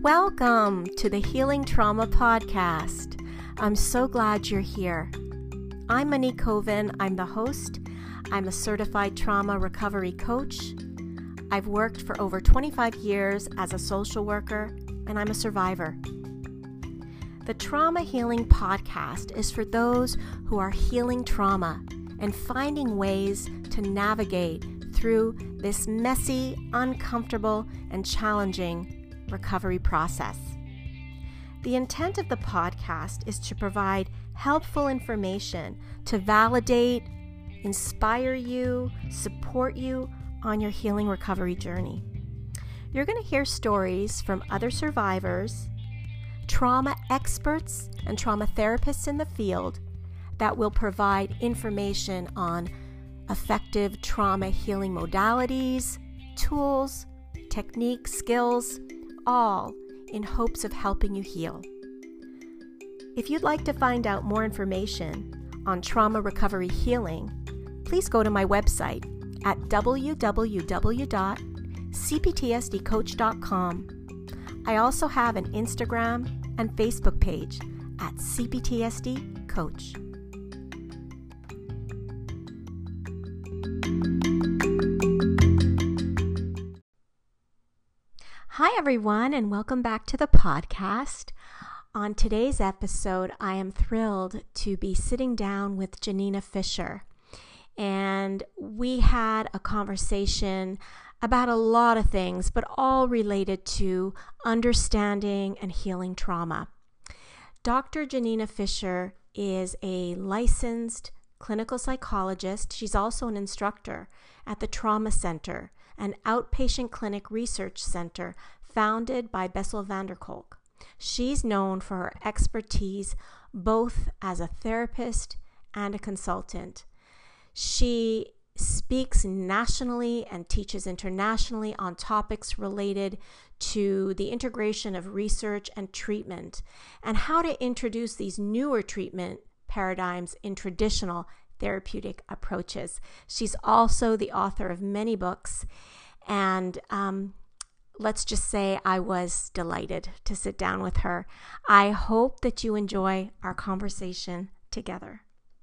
Welcome to the Healing Trauma Podcast. I'm so glad you're here. I'm Monique Coven. I'm the host. I'm a certified trauma recovery coach. I've worked for over 25 years as a social worker, and I'm a survivor. The Trauma Healing Podcast is for those who are healing trauma and finding ways to navigate through this messy, uncomfortable, and challenging recovery process. The intent of the podcast is to provide helpful information to validate, inspire you, support you on your healing recovery journey. You're going to hear stories from other survivors, trauma experts, and trauma therapists in the field that will provide information on effective trauma healing modalities, tools, techniques, skills, all in hopes of helping you heal. If you'd like to find out more information on trauma recovery healing, please go to my website at www.cptsdcoach.com. I also have an Instagram and Facebook page at CPTSD Coach. Hi, everyone, and welcome back to the podcast. On today's episode, I am thrilled to be sitting down with Janina Fisher, and we had a conversation about a lot of things, but all related to understanding and healing trauma. Dr. Janina Fisher is a licensed clinical psychologist. She's also an instructor at the Trauma Center, an outpatient clinic research center founded by Bessel van der Kolk. She's known for her expertise both as a therapist and a consultant. She speaks nationally and teaches internationally on topics related to the integration of research and treatment and how to introduce these newer treatment paradigms in traditional therapeutic approaches. She's also the author of many books, and let's just say I was delighted to sit down with her. I hope that you enjoy our conversation together.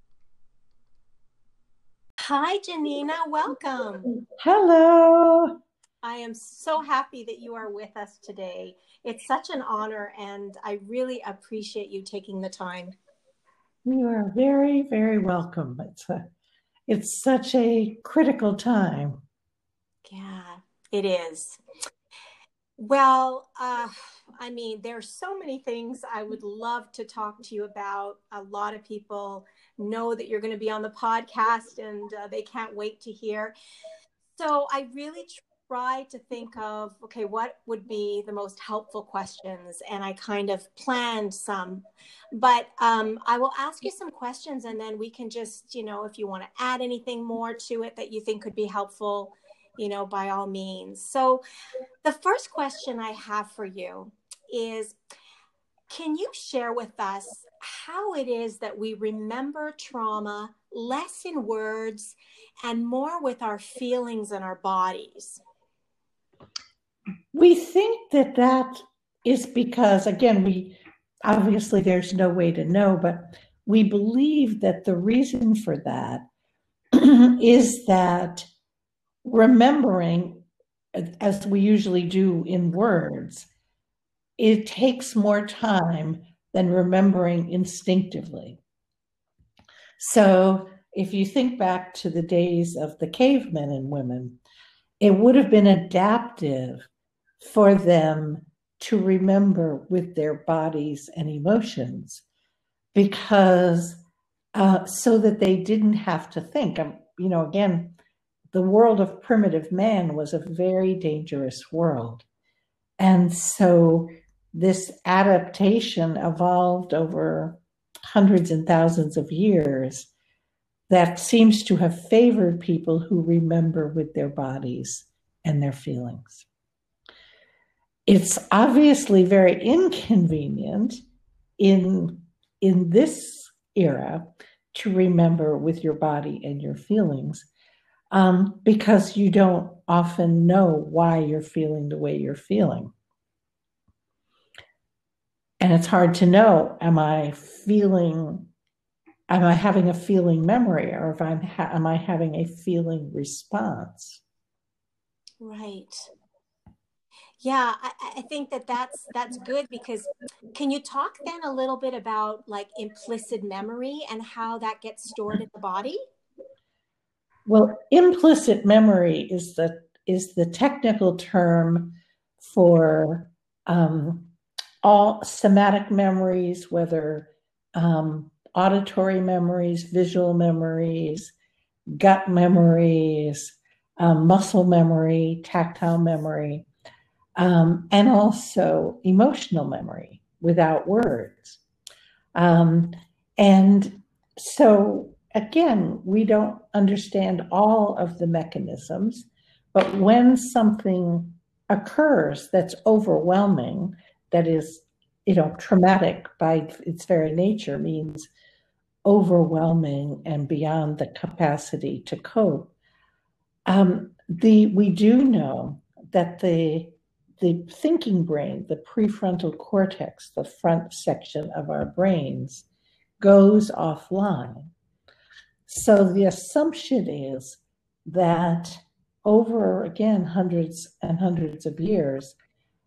Hi, Janina. Welcome. Hello. I am so happy that you are with us today. It's such an honor, and I really appreciate you taking the time. You are very, very welcome. It's such a critical time. Yeah, it is. Well, there's so many things I would love to talk to you about. A lot of people know that you're going to be on the podcast, and they can't wait to hear. So I really try to think of, okay, what would be the most helpful questions? And I kind of planned some, but I will ask you some questions, and then we can just, if you want to add anything more to it that you think could be helpful, by all means. So the first question I have for you is, can you share with us how it is that we remember trauma less in words and more with our feelings and our bodies? We think that is because, again, obviously there's no way to know, but we believe that the reason for that is that remembering, as we usually do in words, it takes more time than remembering instinctively. So if you think back to the days of the cavemen and women, it would have been adaptive for them to remember with their bodies and emotions, because so that they didn't have to think. Again, the world of primitive man was a very dangerous world. And so this adaptation evolved over hundreds and thousands of years that seems to have favored people who remember with their bodies and their feelings. It's obviously very inconvenient in this era to remember with your body and your feelings, because you don't often know why you're feeling the way you're feeling. And it's hard to know, am I having a feeling memory, or if am I having a feeling response? Right. Yeah, I think that's good, because can you talk then a little bit about like implicit memory and how that gets stored in the body? Well, implicit memory is the technical term for all somatic memories, whether auditory memories, visual memories, gut memories, muscle memory, tactile memory, and also emotional memory without words. And so, again, we don't understand all of the mechanisms, but when something occurs that's overwhelming, that is, traumatic by its very nature, means overwhelming and beyond the capacity to cope. We do know that the thinking brain, the prefrontal cortex, the front section of our brains, goes offline. So the assumption is that over, again, hundreds and hundreds of years,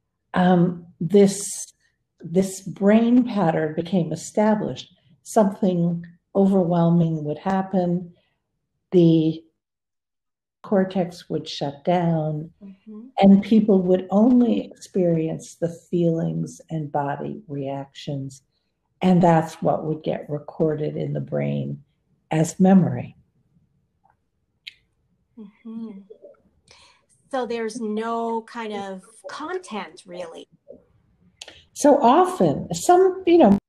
this brain pattern became established. Something overwhelming would happen, the cortex would shut down, and people would only experience the feelings and body reactions. And that's what would get recorded in the brain as memory. Mm-hmm. So there's no kind of content, really. So often, some,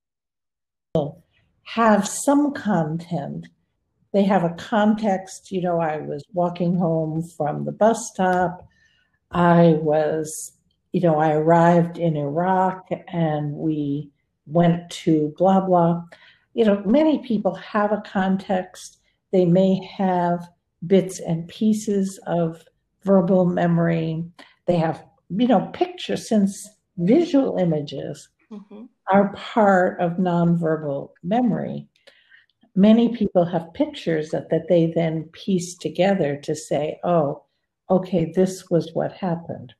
have some content. They have a context. I was walking home from the bus stop. I arrived in Iraq and we went to blah, blah. Many people have a context. They may have bits and pieces of verbal memory. They have, pictures, since visual images are part of nonverbal memory. Many people have pictures that they then piece together to say, oh, okay, this was what happened.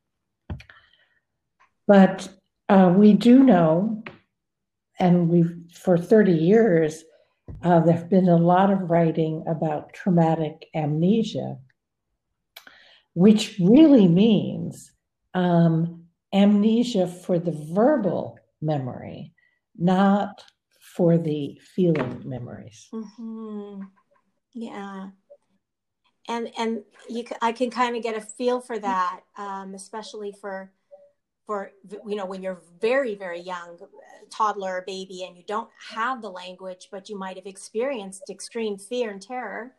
But we do know, and for 30 years, there have been a lot of writing about traumatic amnesia, which really means amnesia for the verbal memory, not for the feeling memories. Mm-hmm. Yeah. And I can kind of get a feel for that, especially for when you're very, very young, toddler, baby, and you don't have the language, but you might have experienced extreme fear and terror,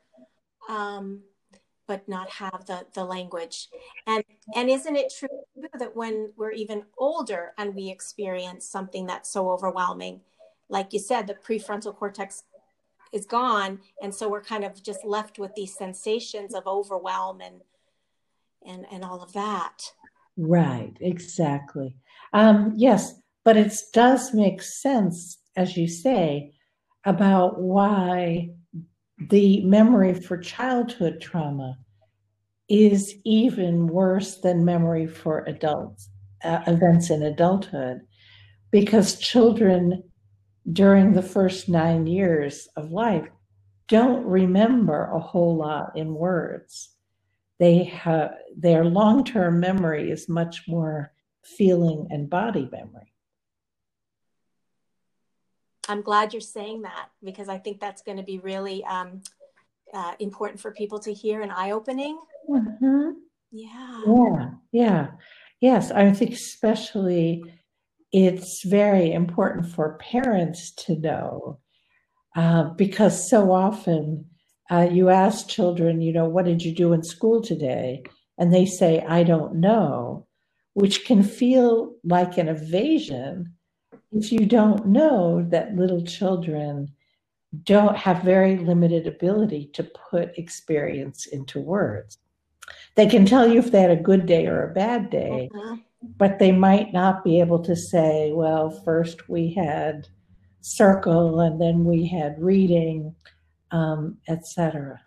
but not have the language. And isn't it true that when we're even older and we experience something that's so overwhelming, like you said, the prefrontal cortex is gone, and so we're kind of just left with these sensations of overwhelm and all of that. Right, exactly. Yes, but it does make sense, as you say, about why the memory for childhood trauma is even worse than memory for adults, events in adulthood, because children during the first 9 years of life don't remember a whole lot in words. Their long-term memory is much more feeling and body memory. I'm glad you're saying that, because I think that's going to be really important for people to hear and eye-opening. Mm-hmm. Yeah. Yes, I think especially it's very important for parents to know, because so often you ask children, what did you do in school today? And they say, I don't know, which can feel like an evasion if you don't know that little children don't have very limited ability to put experience into words. They can tell you if they had a good day or a bad day, but they might not be able to say, well, first we had circle and then we had reading, etc.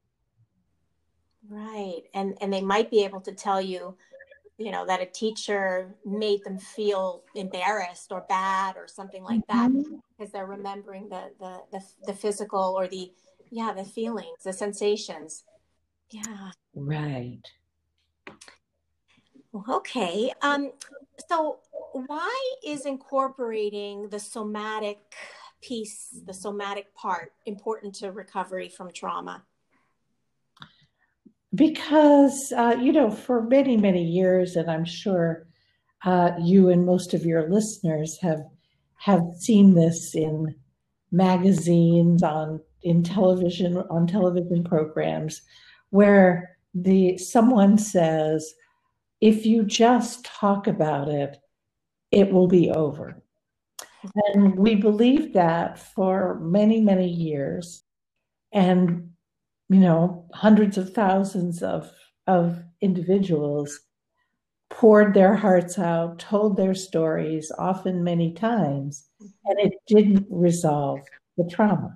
Right. And they might be able to tell you, that a teacher made them feel embarrassed or bad or something like that, Mhm. because they're remembering the physical or the feelings, the sensations. Yeah. Right. Okay. So why is incorporating the somatic piece, the somatic part, important to recovery from trauma? Because, for many, many years, and I'm sure you and most of your listeners have seen this in magazines, on television programs, where the someone says, if you just talk about it, it will be over. And we believed that for many, many years. And, hundreds of thousands of individuals poured their hearts out, told their stories, often many times, and it didn't resolve the trauma.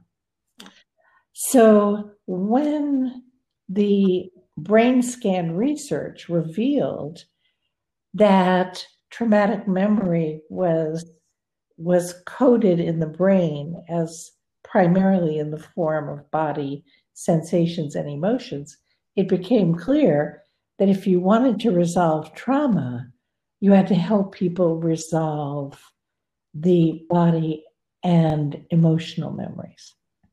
So when the brain scan research revealed that traumatic memory was coded in the brain as primarily in the form of body sensations and emotions, it became clear that if you wanted to resolve trauma, you had to help people resolve the body and emotional memories.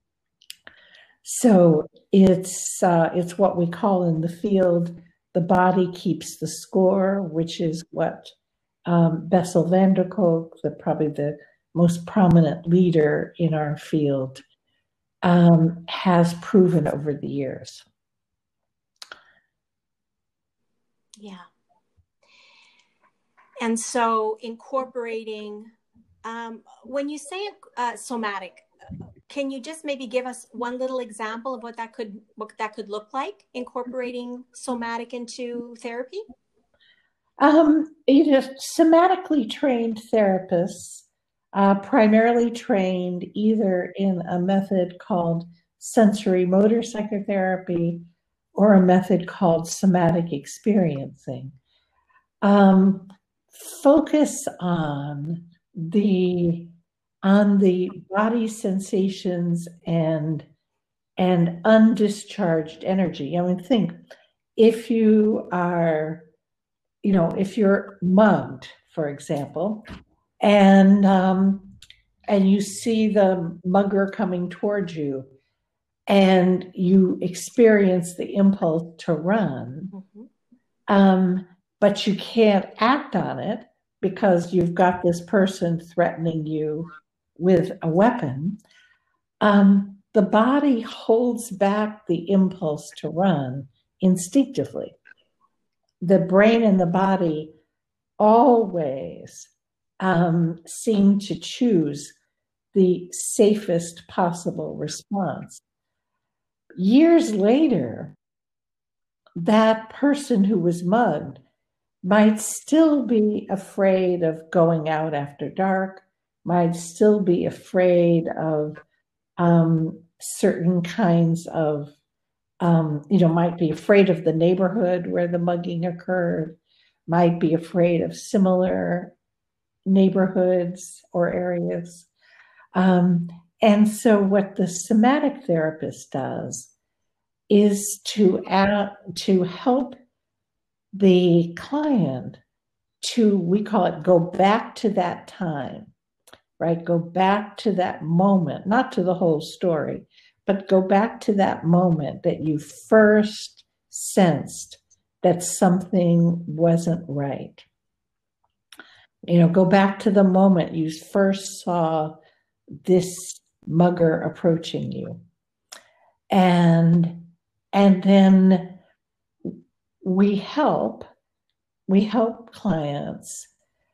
So it's what we call in the field the body keeps the score, which is what Bessel van der Kolk, probably the most prominent leader in our field, has proven over the years. Yeah. And so incorporating, when you say somatic, can you just maybe give us one little example of what that could look like, incorporating somatic into therapy? Somatically trained therapists, primarily trained either in a method called sensory motor psychotherapy or a method called somatic experiencing, focus on the body sensations and undischarged energy. I mean, think if you are, if you're mugged, for example, and you see the mugger coming towards you, and you experience the impulse to run, but you can't act on it because you've got this person threatening you with a weapon. The body holds back the impulse to run instinctively. The brain and the body always seem to choose the safest possible response. Years later, that person who was mugged might still be afraid of going out after dark, might still be afraid of certain kinds of, might be afraid of the neighborhood where the mugging occurred, might be afraid of similar neighborhoods or areas. And so what the somatic therapist does is to help the client we call it, go back to that time, right? Go back to that moment, not to the whole story, but go back to that moment that you first sensed that something wasn't right. Go back to the moment you first saw this mugger approaching you. And then we help clients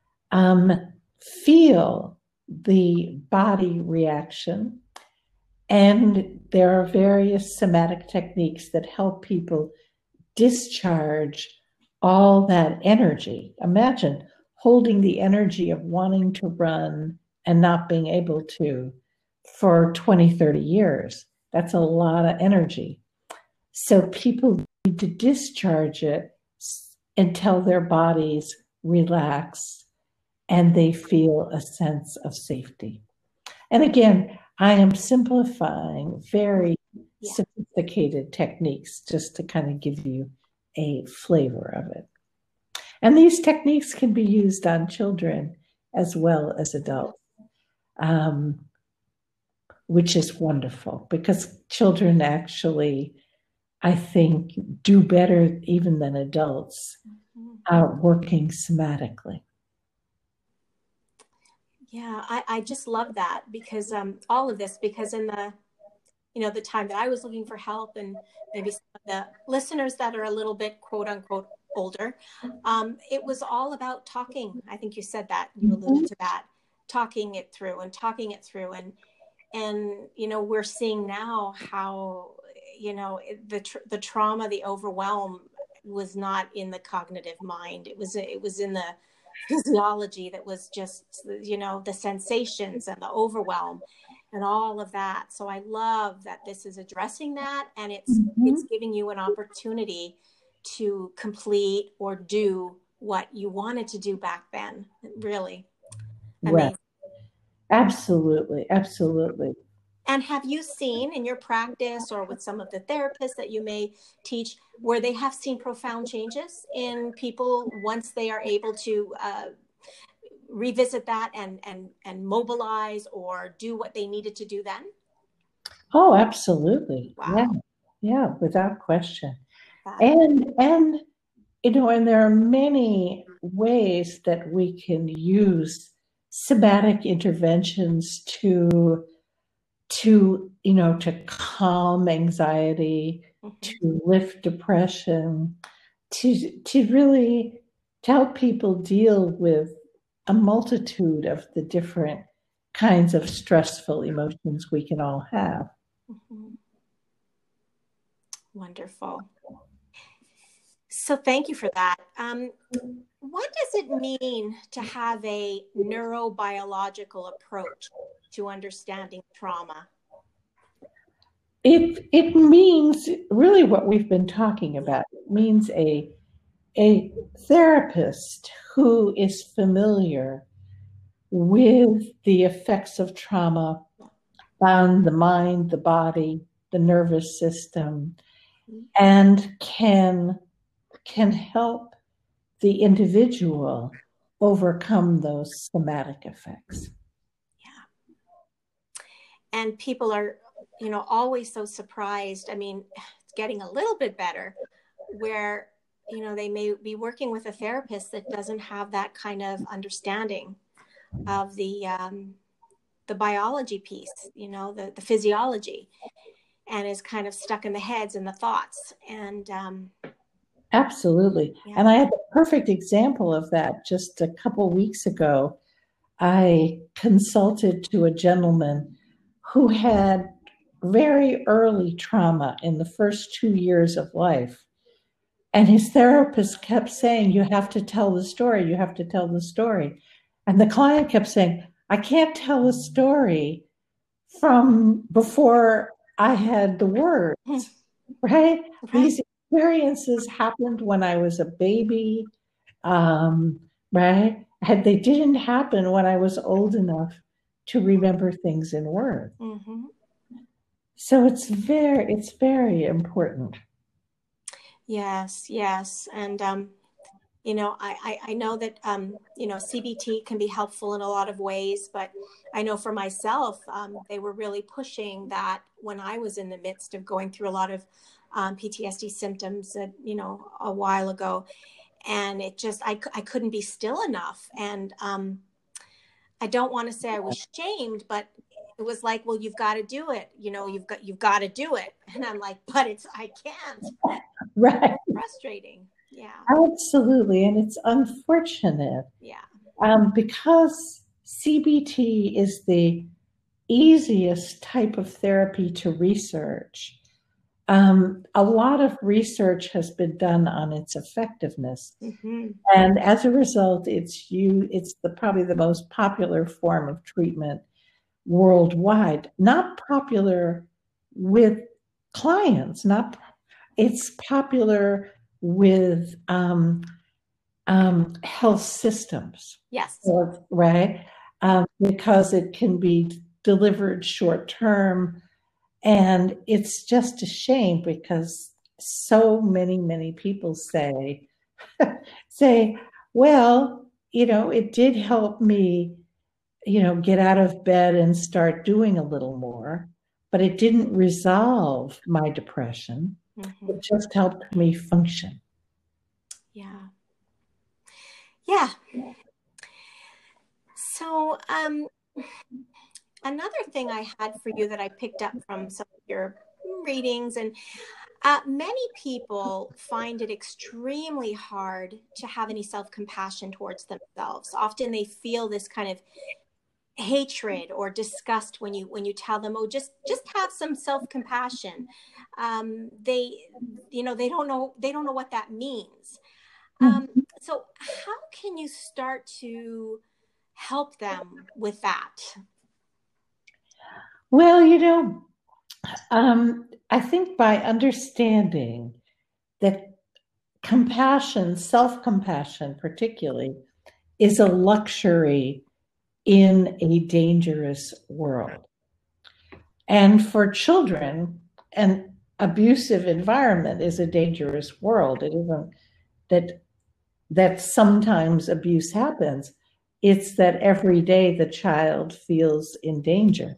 feel the body reaction. And there are various somatic techniques that help people discharge all that energy. Imagine holding the energy of wanting to run and not being able to for 20, 30 years. That's a lot of energy. So people need to discharge it until their bodies relax and they feel a sense of safety. And again, I am simplifying very sophisticated techniques just to kind of give you a flavor of it. And these techniques can be used on children as well as adults, which is wonderful because children actually, I think, do better even than adults working somatically. Yeah, I just love that because all of this, because in the, the time that I was looking for help, and maybe some of the listeners that are a little bit quote unquote older, it was all about talking. I think you said that, you alluded to that, talking it through. And, we're seeing now how, the trauma, the overwhelm was not in the cognitive mind. It was in the physiology that was just, the sensations and the overwhelm and all of that. So I love that this is addressing that, and it's giving you an opportunity to complete or do what you wanted to do back then. Really amazing. Right. Absolutely. Absolutely. And have you seen in your practice or with some of the therapists that you may teach where they have seen profound changes in people once they are able to revisit that and mobilize or do what they needed to do then? Oh, absolutely. Wow. Yeah, without question. And and there are many ways that we can use somatic interventions to calm anxiety, to lift depression, to really help people deal with a multitude of the different kinds of stressful emotions we can all have. Wonderful. So thank you for that. What does it mean to have a neurobiological approach to understanding trauma? It means really what we've been talking about. It means a therapist who is familiar with the effects of trauma on the mind, the body, the nervous system, and can help the individual overcome those somatic effects. Yeah. And people are, always so surprised. I mean, it's getting a little bit better where, they may be working with a therapist that doesn't have that kind of understanding of the biology piece, the physiology, and is kind of stuck in the heads and the thoughts. And absolutely. Yeah. And I had a perfect example of that just a couple weeks ago. I consulted to a gentleman who had very early trauma in the first 2 years of life. And his therapist kept saying, you have to tell the story. You have to tell the story. And the client kept saying, I can't tell a story from before I had the words, right? These experiences happened when I was a baby, right? They didn't happen when I was old enough to remember things in words. Mm-hmm. So it's very important. Yes. And, I know that, CBT can be helpful in a lot of ways, but I know for myself, they were really pushing that when I was in the midst of going through a lot of PTSD symptoms, a while ago. And it just, I couldn't be still enough. And I don't want to say I was shamed, but it was like, well, you've got to do it. You've got to do it. And I'm like, but I can't. Right. It's frustrating. Yeah. Absolutely. And it's unfortunate. Yeah. Because CBT is the easiest type of therapy to research. a lot of research has been done on its effectiveness. Mm-hmm. And as a result, it's probably the most popular form of treatment worldwide. Not popular with clients, it's popular with health systems. Yes. Right? Because it can be delivered short term. And it's just a shame because so many people say, well, it did help me, get out of bed and start doing a little more, but it didn't resolve my depression. Mm-hmm. It just helped me function. Yeah. Yeah. So, another thing I had for you that I picked up from some of your readings, and many people find it extremely hard to have any self-compassion towards themselves. Often they feel this kind of hatred or disgust when you tell them, oh, just have some self-compassion. They don't know what that means. So how can you start to help them with that? Well, I think by understanding that compassion, self-compassion particularly, is a luxury in a dangerous world. And for children, an abusive environment is a dangerous world. It isn't that sometimes abuse happens. It's that every day the child feels in danger.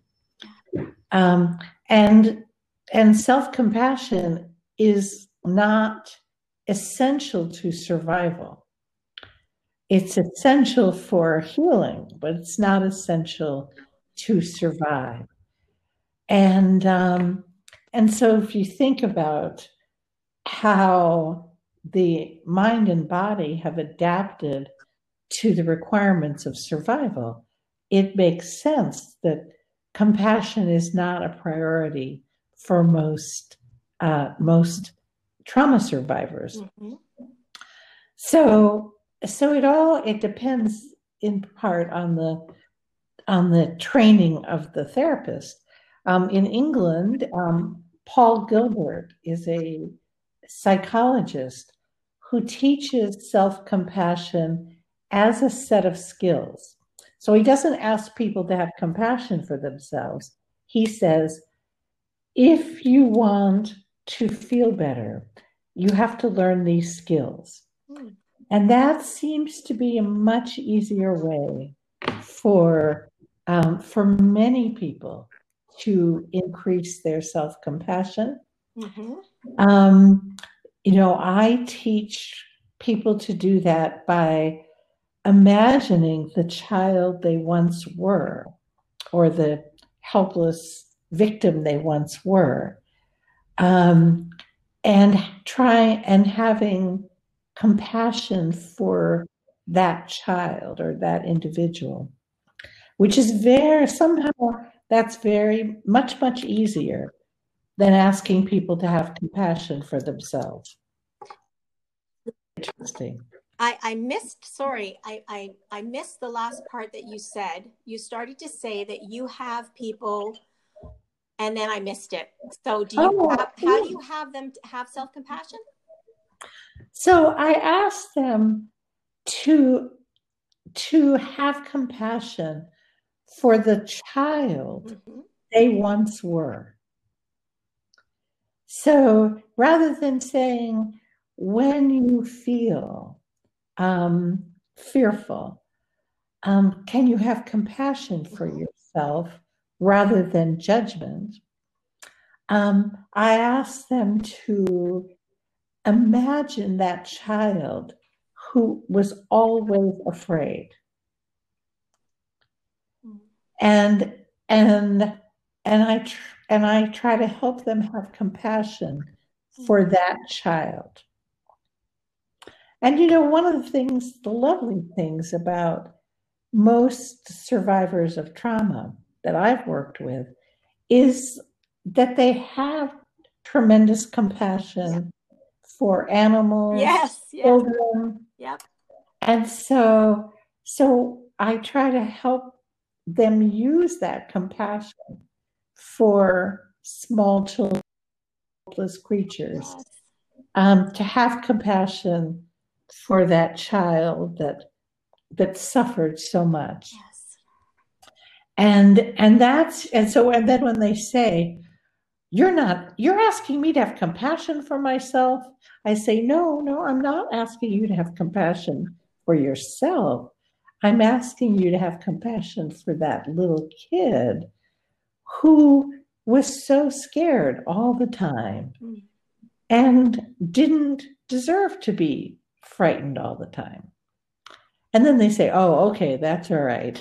And self-compassion is not essential to survival. It's essential for healing, but it's not essential to survive. And so if you think about how the mind and body have adapted to the requirements of survival, it makes sense that compassion is not a priority for most trauma survivors. Mm-hmm. So it depends in part on the training of the therapist. In England, Paul Gilbert is a psychologist who teaches self-compassion as a set of skills. So he doesn't ask people to have compassion for themselves. He says, if you want to feel better, you have to learn these skills. And that seems to be a much easier way for many people to increase their self-compassion. Mm-hmm. I teach people to do that by imagining the child they once were, or the helpless victim they once were, and having compassion for that child or that individual, which is that's very much easier than asking people to have compassion for themselves. Interesting. I missed the last part that you said. You started to say that you have people, and then I missed it. So how do you have them have self-compassion? So I ask them to have compassion for the child they once were. So rather than saying, when you feel fearful, can you have compassion for yourself rather than judgment? I ask them to imagine that child who was always afraid, and I try to help them have compassion for that child. And one of the lovely things about most survivors of trauma that I've worked with is that they have tremendous compassion for animals, Yes, yes. children. Yep. And so I try to help them use that compassion for small children, helpless creatures, Yes. to have compassion for that child that suffered so much. Yes. And then when they say, you're asking me to have compassion for myself, I say, no, I'm not asking you to have compassion for yourself. I'm asking you to have compassion for that little kid who was so scared all the time Mm. and didn't deserve to be frightened all the time. And then they say, oh, okay, that's all right.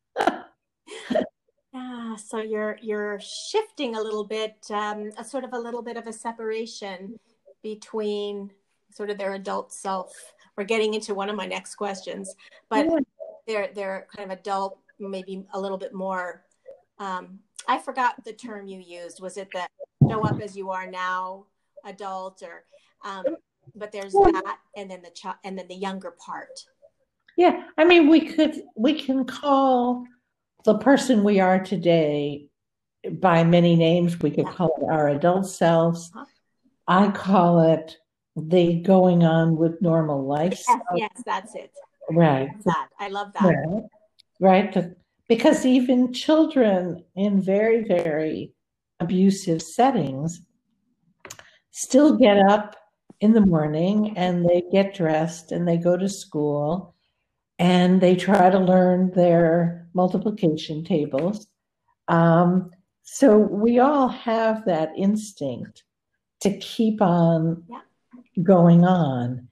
Yeah, so you're shifting a little bit, a sort of a little bit of a separation between sort of their adult self. We're getting into one of my next questions, but they're kind of adult, maybe a little bit more. I forgot the term you used. Was it the show up as you are now, adult, or? But there's that, and then and then the younger part. Yeah, I mean, we can call the person we are today by many names. We could call it our adult selves. Huh? I call it the going on with normal lifestyle. Yes, that's it. Right. I love that. Right. Because even children in very, very abusive settings still get up in the morning and they get dressed and they go to school and they try to learn their multiplication tables. So we all have that instinct to keep on going on.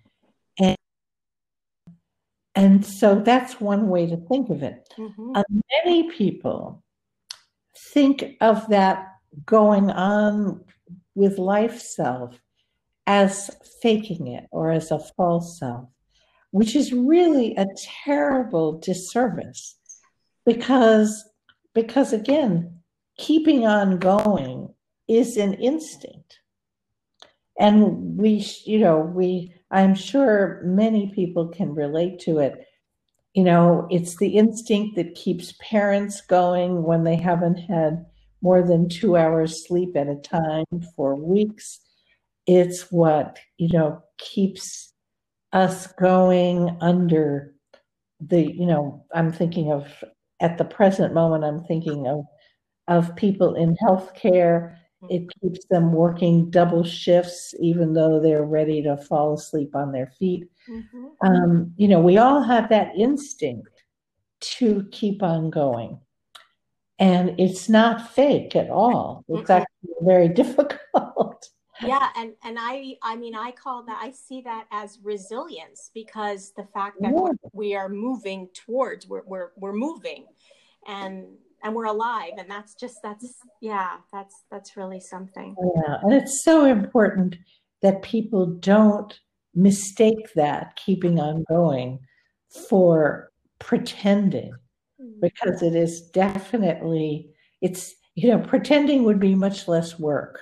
And so that's one way to think of it. Mm-hmm. Many people think of that going on with life self as faking it or as a false self, which is really a terrible disservice because again, keeping on going is an instinct. And I'm sure many people can relate to it. It's the instinct that keeps parents going when they haven't had more than 2 hours sleep at a time for weeks. It's what, keeps us going under I'm thinking of, at the present moment, I'm thinking of people in healthcare. It keeps them working double shifts, even though they're ready to fall asleep on their feet. Mm-hmm. We all have that instinct to keep on going. And it's not fake at all. It's actually very difficult. Yeah, and I mean, I call that, I see that as resilience, because the fact that we are moving towards, we're moving, and we're alive, and that's really something. Yeah, and it's so important that people don't mistake that keeping on going for pretending, because it is definitely, pretending would be much less work.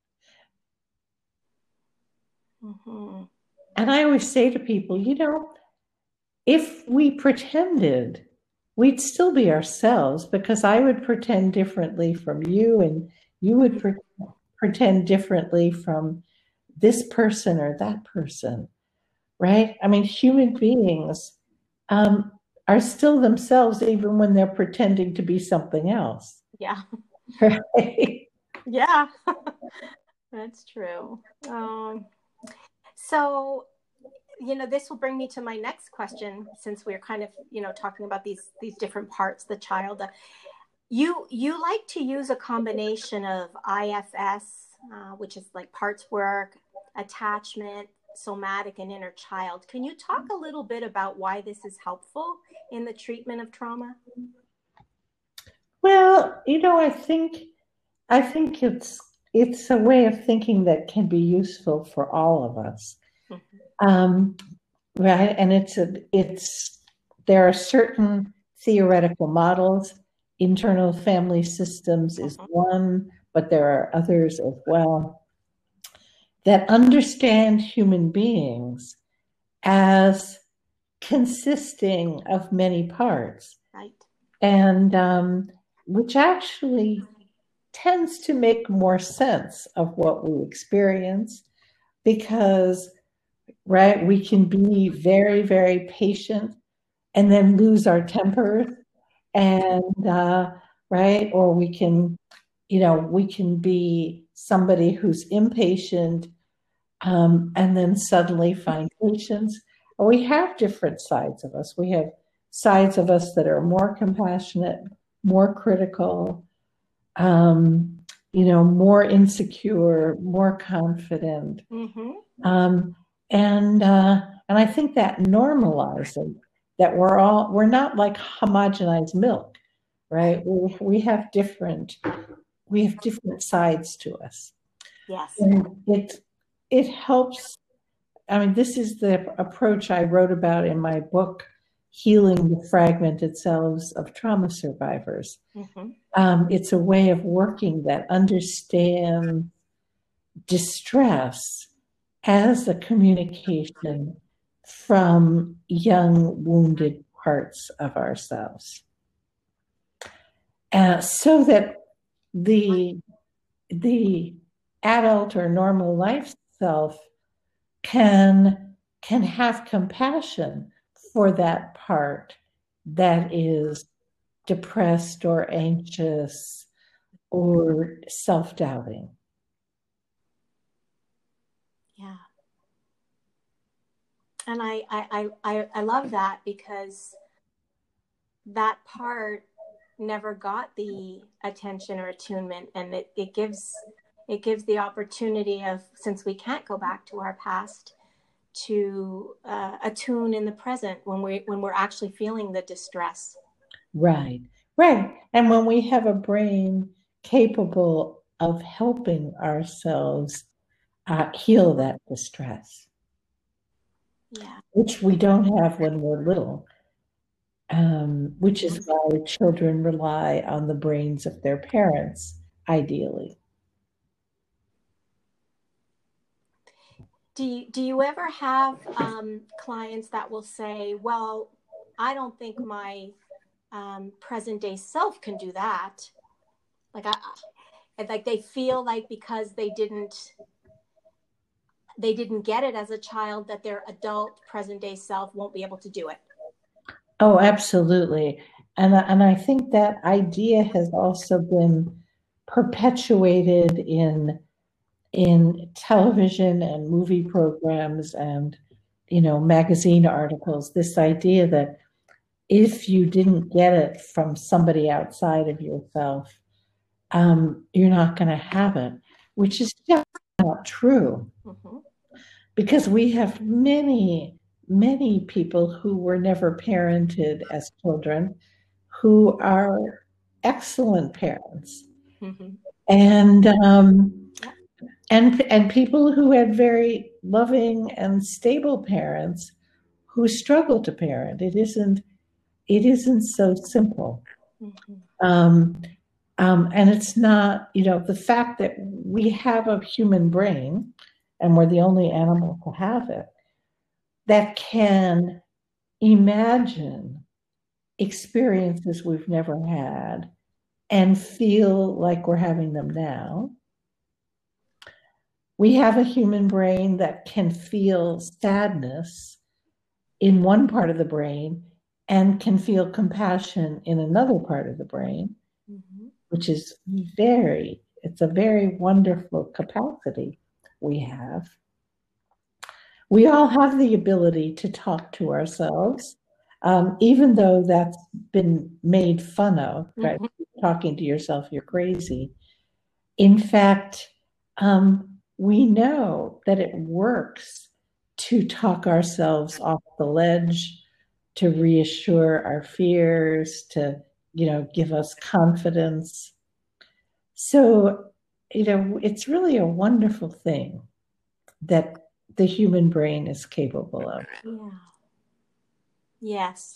Mm-hmm. And I always say to people, if we pretended, we'd still be ourselves, because I would pretend differently from you, and you would pretend differently from this person or that person, right? I mean, human beings are still themselves, even when they're pretending to be something else. Yeah. Right? Yeah, that's true. So, this will bring me to my next question, since we're kind of, talking about these different parts, the child. You like to use a combination of IFS, which is like parts work, attachment, somatic, and inner child. Can you talk a little bit about why this is helpful in the treatment of trauma? Well, I think it's a way of thinking that can be useful for all of us. Right. And there are certain theoretical models. Internal family systems is one, but there are others as well. that understand human beings as consisting of many parts. Right. And which actually tends to make more sense of what we experience because, right, we can be very, very patient and then lose our tempers and right, or we can, we can be somebody who's impatient and then suddenly find patience. We have different sides of us. We have sides of us that are more compassionate, more critical, more insecure, more confident. Mm-hmm. And I think that normalizes that we're not like homogenized milk, right? We have different sides to us. Yes. And it helps. I mean, this is the approach I wrote about in my book, Healing the Fragmented Selves of Trauma Survivors. Mm-hmm. It's a way of working that understands distress as a communication from young, wounded parts of ourselves. So that the adult or normal life self can have compassion for that part that is depressed or anxious or self-doubting. Yeah. And I love that because that part never got the attention or attunement, and it gives the opportunity of, since we can't go back to our past, to attune in the present when we're actually feeling the distress. Right. And when we have a brain capable of helping ourselves heal that distress, yeah, which we don't have when we're little, which is why children rely on the brains of their parents, ideally. Do you ever have clients that will say, well, I don't think my present day self can do that? Like they feel like because they didn't get it as a child, that their adult present day self won't be able to do it. Oh, absolutely. And I think that idea has also been perpetuated in television and movie programs and magazine articles, this idea that if you didn't get it from somebody outside of yourself, you're not going to have it, which is just not true. Mm-hmm. Because we have many, many people who were never parented as children who are excellent parents. Mm-hmm. And and people who had very loving and stable parents who struggle to parent. It isn't so simple. Mm-hmm. And it's not, the fact that we have a human brain and we're the only animal to have it that can imagine experiences we've never had and feel like we're having them now. We have a human brain that can feel sadness in one part of the brain and can feel compassion in another part of the brain, Mm-hmm. which is it's a very wonderful capacity we have. We all have the ability to talk to ourselves, even though that's been made fun of, right? Mm-hmm. Talking to yourself, you're crazy. In fact, we know that it works to talk ourselves off the ledge, to reassure our fears, to, give us confidence. So, it's really a wonderful thing that the human brain is capable of. Yeah. Yes.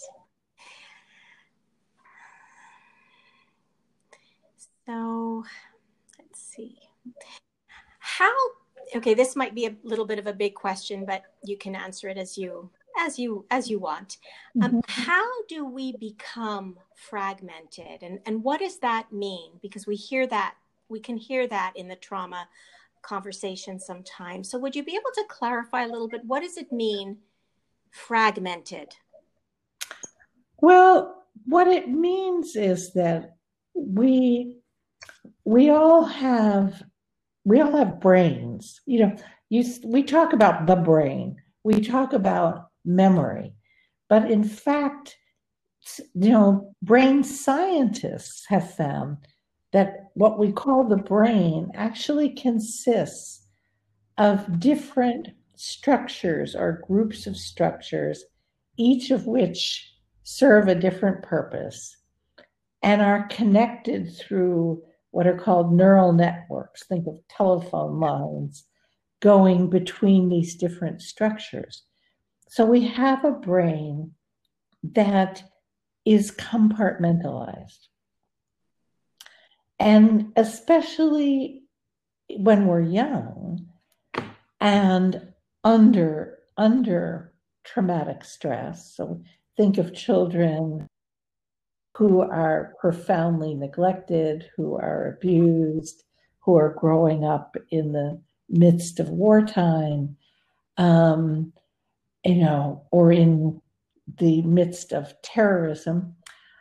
So let's see. okay, this might be a little bit of a big question, but you can answer it as you want. How do we become fragmented, and what does that mean? Because we can hear that in the trauma conversation sometimes. So would you be able to clarify a little bit, what does it mean, fragmented? Well, what it means is that we all have brains. We talk about the brain, we talk about memory, but in fact, brain scientists have found that what we call the brain actually consists of different structures or groups of structures, each of which serve a different purpose and are connected through what are called neural networks. Think of telephone lines going between these different structures. So we have a brain that is compartmentalized. And especially when we're young and under traumatic stress. So think of children who are profoundly neglected, who are abused, who are growing up in the midst of wartime, or in the midst of terrorism.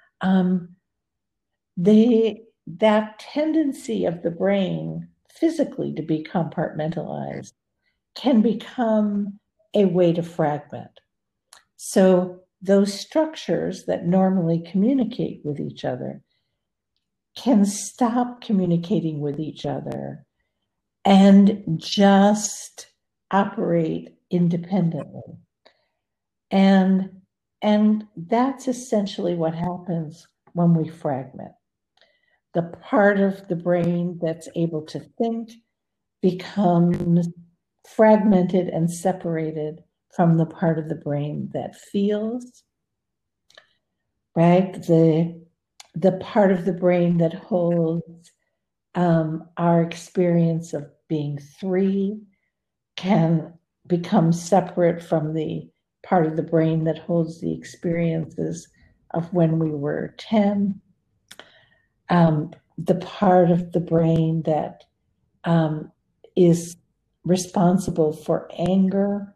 That tendency of the brain physically to be compartmentalized can become a way to fragment. So those structures that normally communicate with each other can stop communicating with each other and just operate independently. And that's essentially what happens when we fragment. The part of the brain that's able to think becomes fragmented and separated from the part of the brain that feels, right? The part of the brain that holds our experience of being 3 can become separate from the part of the brain that holds the experiences of when we were 10. The part of the brain that is responsible for anger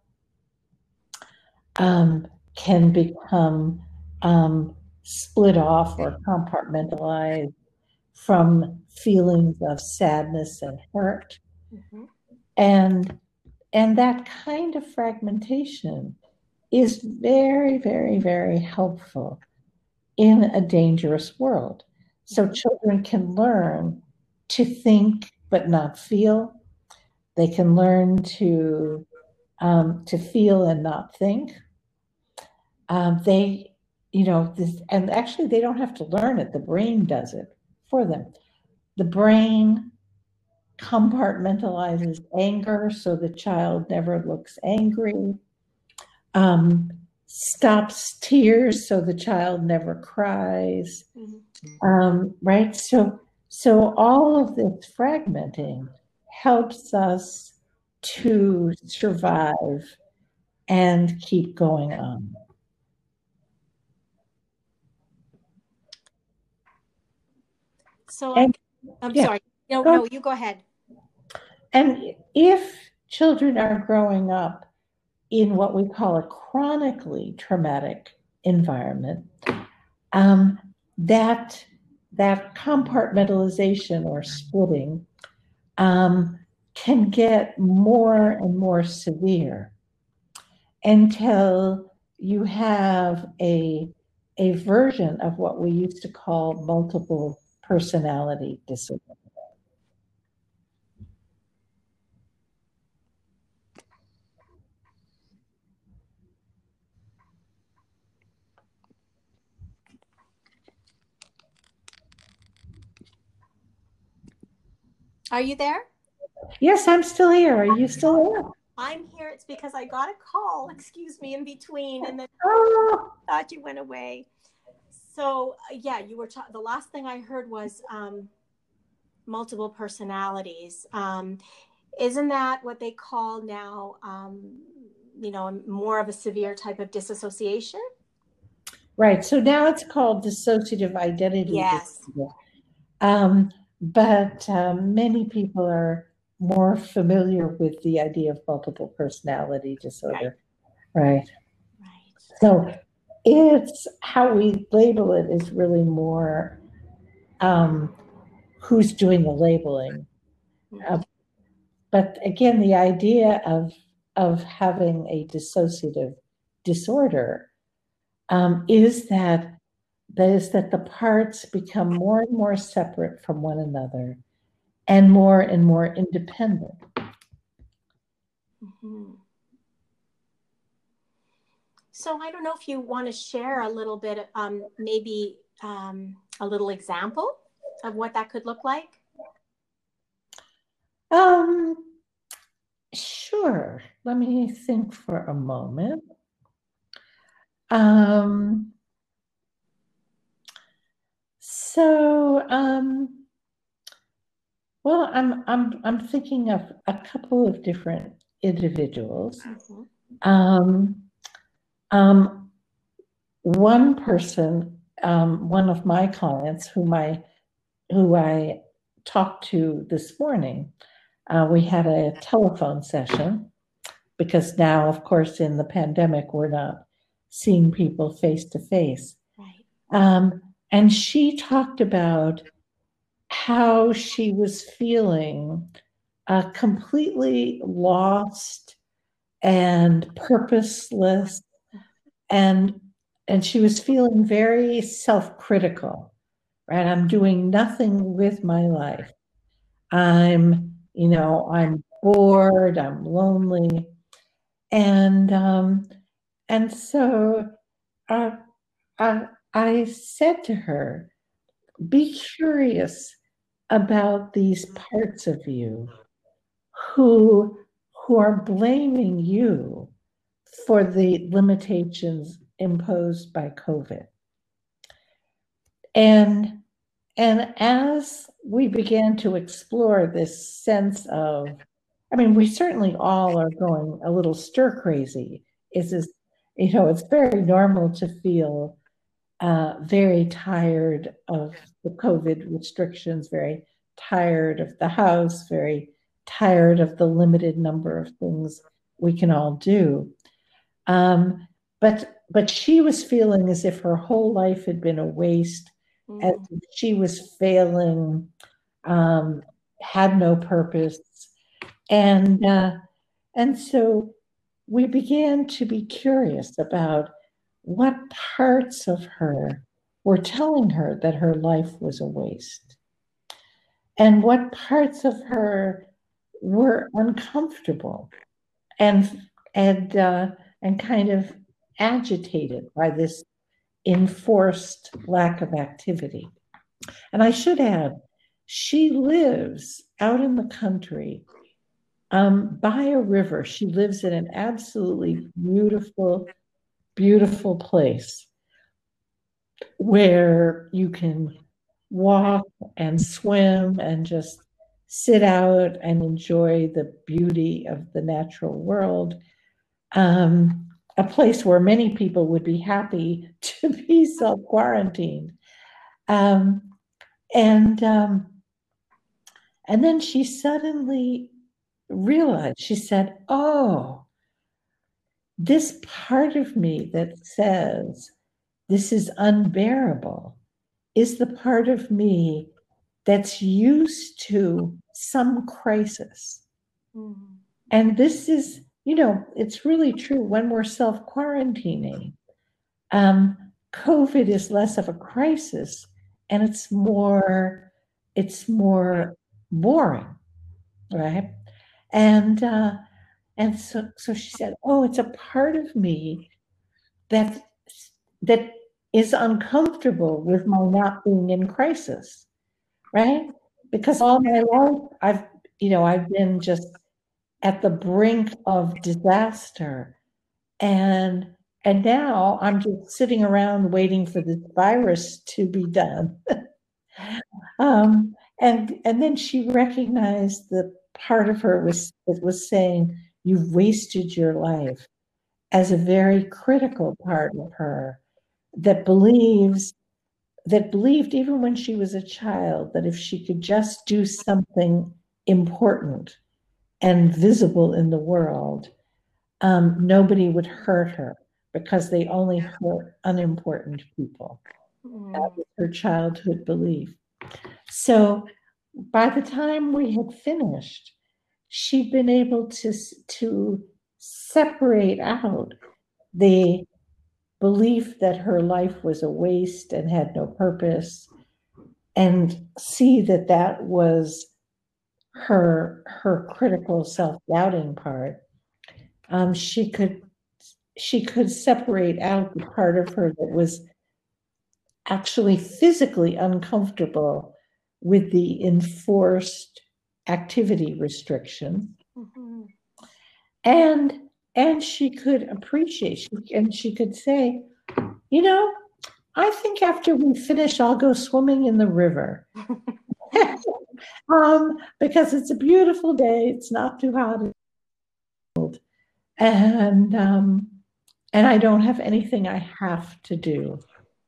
can become split off or compartmentalized from feelings of sadness and hurt. Mm-hmm. And that kind of fragmentation is very, very, very helpful in a dangerous world. So children can learn to think but not feel. They can learn to feel and not think. And actually they don't have to learn it. The brain does it for them. The brain compartmentalizes anger so the child never looks angry, stops tears so the child never cries, right? So all of this fragmenting helps us to survive and keep going on. So I'm sorry. No, you go ahead. And if children are growing up in what we call a chronically traumatic environment, that compartmentalization or splitting can get more and more severe until you have a version of what we used to call multiple personality disorder. Are you there? Yes, I'm still here. Are you still here? I'm here. It's because I got a call, excuse me, in between, and then thought you went away. So yeah, you were the last thing I heard was multiple personalities. isn't that what they call now, more of a severe type of disassociation? Right. So now it's called dissociative identity Yes. disorder. But many people are more familiar with the idea of multiple personality disorder. Right. Right. So it's how we label it is really more who's doing the labeling. But again, the idea of having a dissociative disorder is that the parts become more and more separate from one another and more independent. Mm-hmm. So I don't know if you want to share a little bit, maybe a little example of what that could look like. Sure. Let me think for a moment. Well, I'm thinking of a couple of different individuals. Mm-hmm. One person, one of my clients, who I talked to this morning, we had a telephone session because now, of course, in the pandemic, we're not seeing people face to face. Right. And she talked about how she was feeling completely lost and purposeless, and she was feeling very self-critical, right? I'm doing nothing with my life. I'm bored, I'm lonely. And so I said to her, be curious about these parts of you who are blaming you for the limitations imposed by COVID. And as we began to explore this sense of, we certainly all are going a little stir crazy. It's very normal to feel very tired of the COVID restrictions, very tired of the house, very tired of the limited number of things we can all do. But she was feeling as if her whole life had been a waste, as if she was failing, had no purpose. And so we began to be curious about what parts of her were telling her that her life was a waste, and what parts of her were uncomfortable and kind of agitated by this enforced lack of activity. And I should add, she lives out in the country by a river. She lives in an absolutely beautiful, beautiful place where you can walk and swim and just sit out and enjoy the beauty of the natural world. A place where many people would be happy to be self-quarantined. And then she suddenly realized, she said, oh, this part of me that says this is unbearable is the part of me that's used to some crisis. Mm-hmm. And this is, it's really true when we're self-quarantining. COVID is less of a crisis and it's more boring, right? And so she said, oh, it's a part of me that is uncomfortable with my not being in crisis, right? Because all my life I've been just at the brink of disaster, and now I'm just sitting around waiting for this virus to be done. And then she recognized part of her was saying, "You've wasted your life," as a very critical part of her that believed even when she was a child that if she could just do something important and visible in the world, nobody would hurt her because they only hurt unimportant people. That was her childhood belief. So by the time we had finished, she'd been able to separate out the belief that her life was a waste and had no purpose, and see that that was her critical self-doubting part. She could separate out the part of her that was actually physically uncomfortable with the enforced activity restrictions. Mm-hmm. And she could appreciate, and she could say, you know, I think after we finish, I'll go swimming in the river. Because it's a beautiful day, it's not too hot, and I don't have anything I have to do.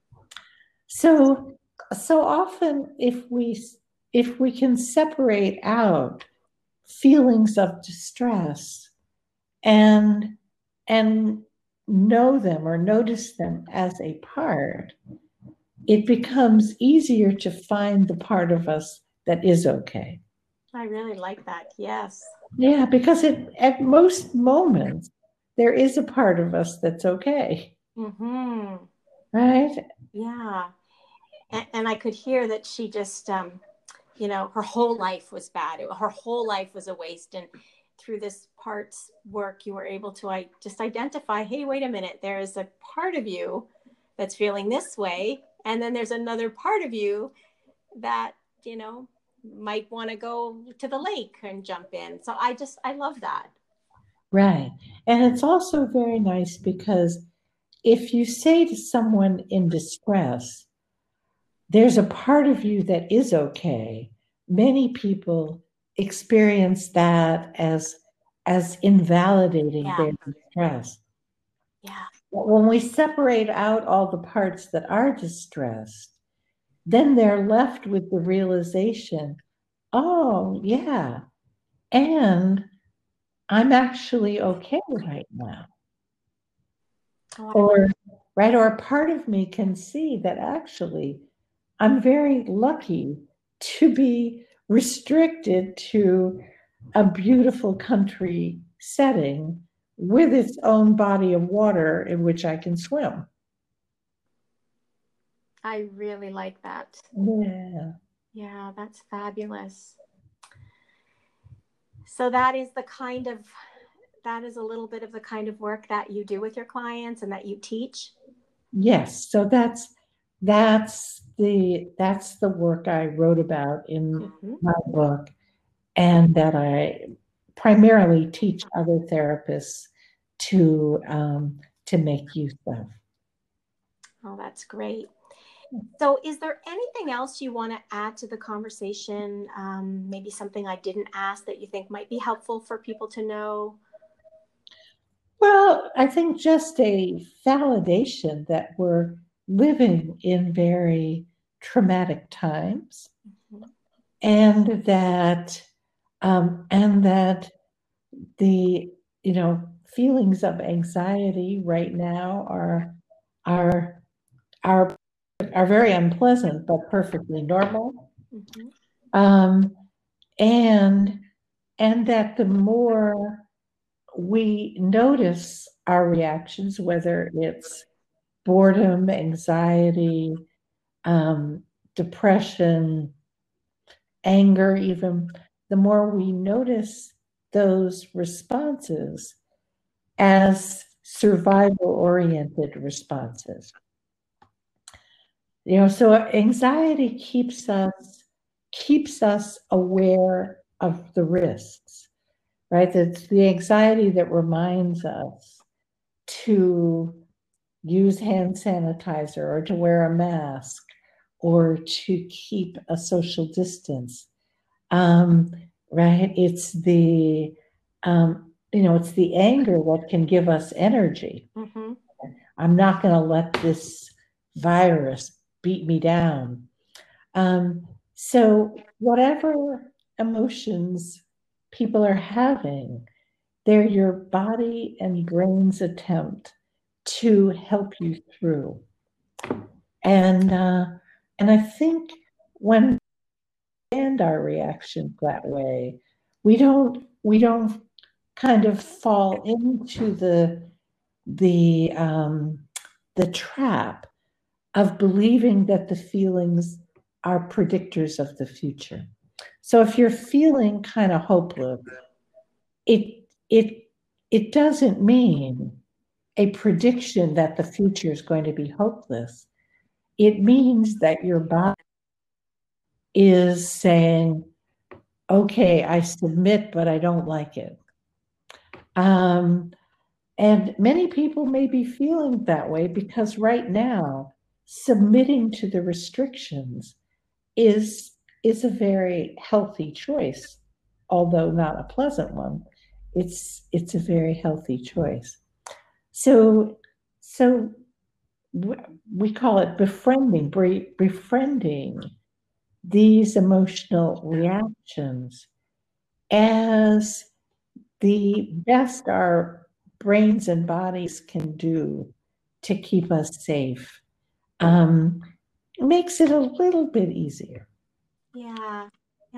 So often, if we can separate out feelings of distress and know them or notice them as a part, it becomes easier to find the part of us that is okay. I really like that. Yes. Yeah, because at most moments, there is a part of us that's okay. Mm-hmm. Right? Yeah. And I could hear that she just, her whole life was bad. Her whole life was a waste. And through this parts work, you were able to just identify, hey, wait a minute, there is a part of you that's feeling this way. And then there's another part of you that, might want to go to the lake and jump in. So I love that. Right. And it's also very nice because if you say to someone in distress, there's a part of you that is okay, many people experience that as invalidating their distress. Yeah. But when we separate out all the parts that are distressed, then they're left with the realization, oh, yeah, and I'm actually okay right now. Or a part of me can see that actually I'm very lucky to be restricted to a beautiful country setting with its own body of water in which I can swim. I really like that. Yeah. Yeah, that's fabulous. So that is a little bit of the kind of work that you do with your clients and that you teach? Yes. So that's the work I wrote about in my book, and that I primarily teach other therapists to make use of. Oh, that's great. So is there anything else you want to add to the conversation? Maybe something I didn't ask that you think might be helpful for people to know? Well, I think just a validation that we're living in very traumatic times, and that the feelings of anxiety right now are very unpleasant, but perfectly normal. And that the more we notice our reactions, whether it's boredom, anxiety, depression, anger, even, the more we notice those responses as survival-oriented responses. So anxiety keeps us aware of the risks, right? That's the anxiety that reminds us to use hand sanitizer or to wear a mask or to keep a social distance. right? It's the, it's the anger that can give us energy. Mm-hmm. I'm not going to let this virus beat me down. So whatever emotions people are having, they're your body and brain's attempt to help you through. And I think when we understand our reaction that way, we don't kind of fall into the the trap of believing that the feelings are predictors of the future. So if you're feeling kind of hopeless, it doesn't mean a prediction that the future is going to be hopeless. It means that your body is saying, okay, I submit, but I don't like it. And many people may be feeling that way because right now, submitting to the restrictions is a very healthy choice, although not a pleasant one. It's a very healthy choice. So we call it befriending these emotional reactions as the best our brains and bodies can do to keep us safe. Um, makes it a little bit easier. Yeah,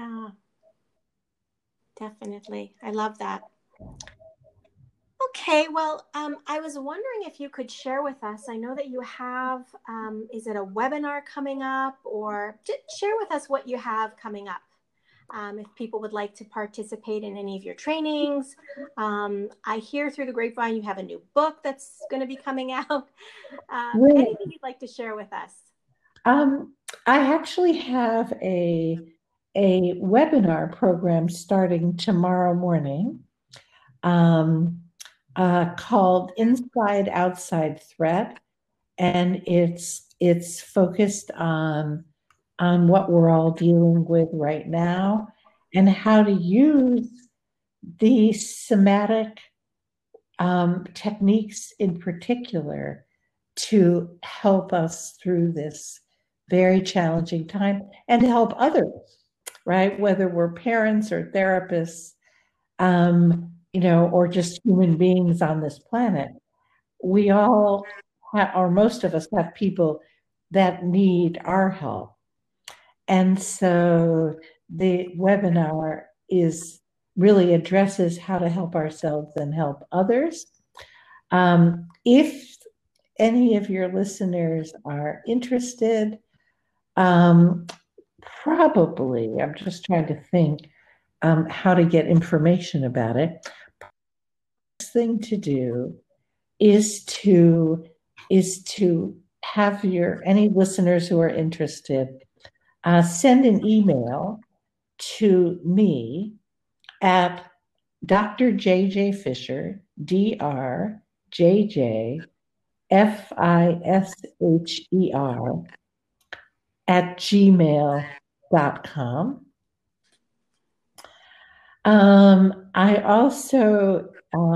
definitely. I love that. Okay, well, I was wondering if you could share with us. I know that you have, is it a webinar coming up, or just share with us what you have coming up? If people would like to participate in any of your trainings. I hear through the grapevine you have a new book that's going to be coming out. Anything you'd like to share with us? I actually have a webinar program starting tomorrow morning called Inside Outside Threat, and it's focused on what we're all dealing with right now and how to use the somatic techniques in particular to help us through this very challenging time and to help others, right? Whether we're parents or therapists, or just human beings on this planet, we all or most of us have people that need our help. And so the webinar is really addresses how to help ourselves and help others. If any of your listeners are interested, probably, I'm just trying to think how to get information about it. The best thing to do is to have any listeners who are interested send an email to me at Dr. J.J. Fisher, DrJJ FISHER at gmail.com. I also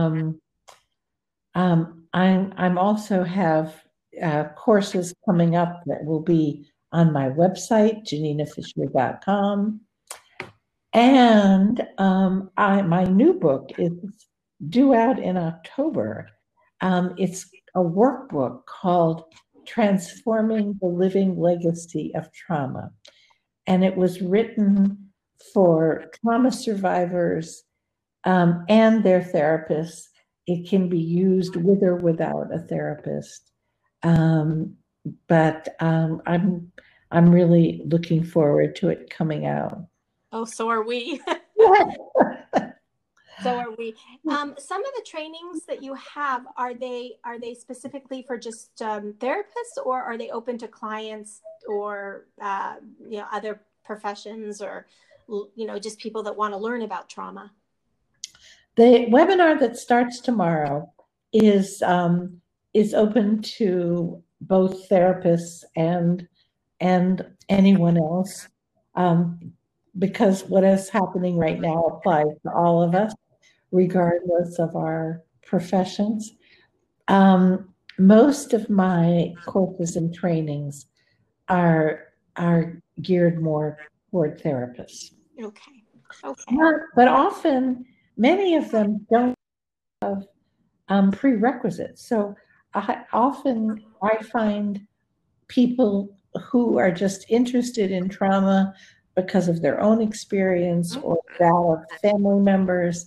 I'm also have courses coming up that will be on my website, JaninaFisher.com. And my new book is due out in October. It's a workbook called Transforming the Living Legacy of Trauma. And it was written for trauma survivors and their therapists. It can be used with or without a therapist. But I'm really looking forward to it coming out. Oh, so are we. So are we. Some of the trainings that you have, are they specifically for just therapists, or are they open to clients or other professions, or just people that want to learn about trauma? The webinar that starts tomorrow is open to both therapists and anyone else. because what is happening right now applies to all of us, regardless of our professions. Most of my courses and trainings are geared more toward therapists. Okay. But often, many of them don't have prerequisites. So I find people who are just interested in trauma because of their own experience or that of family members.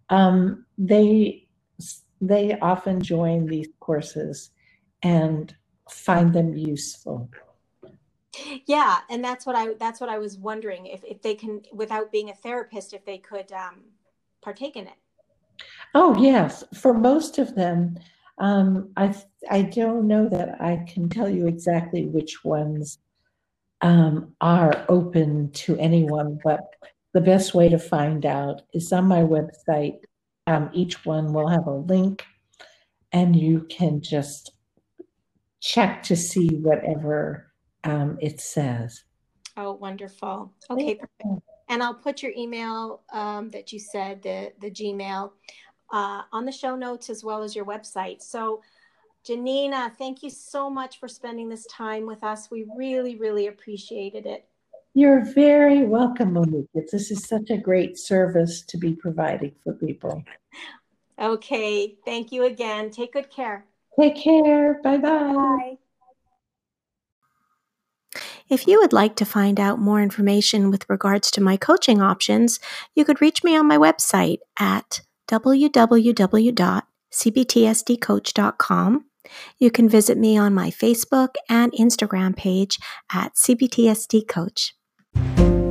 They often join these courses and find them useful. Yeah, and that's what I was wondering, if they can, without being a therapist, if they could partake in it. Oh yes, for most of them, I don't know that I can tell you exactly which ones are open to anyone, but the best way to find out is on my website. Each one will have a link, and you can just check to see whatever it says. Oh, wonderful. Okay, perfect. And I'll put your email that you said, the Gmail, on the show notes, as well as your website. So, Janina, thank you so much for spending this time with us. We really, really appreciated it. You're very welcome, Monique. This is such a great service to be providing for people. Okay, thank you again. Take good care. Take care. Bye-bye. Bye. If you would like to find out more information with regards to my coaching options, you could reach me on my website at www.cbtsdcoach.com. You can visit me on my Facebook and Instagram page at CBTSD Coach.